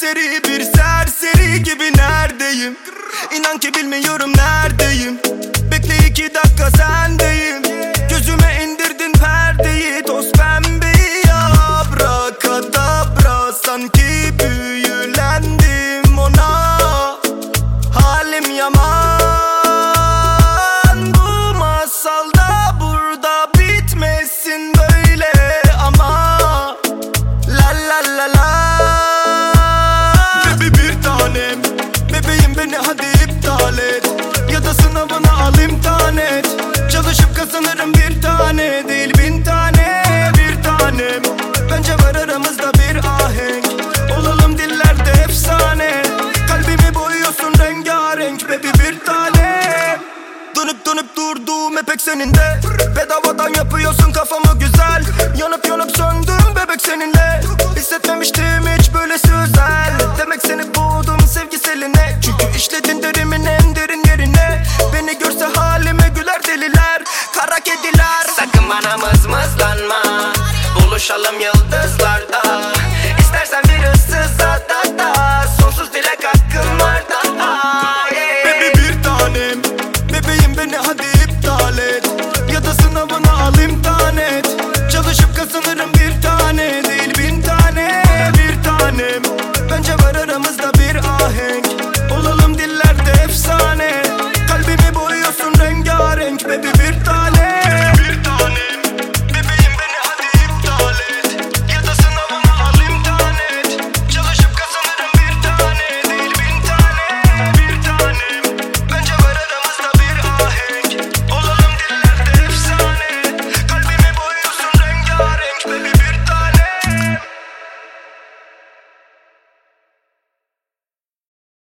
serseri, bir serseri gibi neredeyim? İnan ki bilmiyorum neredeyim. Bekle 2 dakika sendeyim. Gözüme indirdin perdeyi, toz pembeyi, abrakadabra. Sanki büyülendim ona, halim yaman. Bu masalda burada bitmesin böyle ama. La la la la. Baby bir tanem, bebeğim beni hadi iptal et. Ya da sınavına al imtihan et. Çalışıp kazanırım bir tane değil 1000 tane. Bir tanem, bence var aramızda bir ahenk. Olalım dillerde efsane. Kalbimi boyuyorsun rengarenk baby bir tane. Dönüp dönüp durduğum hep ekseninde. Bedavadan yapıyorsun kafamı güzel. Yanıp yanıp söndüm bebek seninle. Hissetmemiştim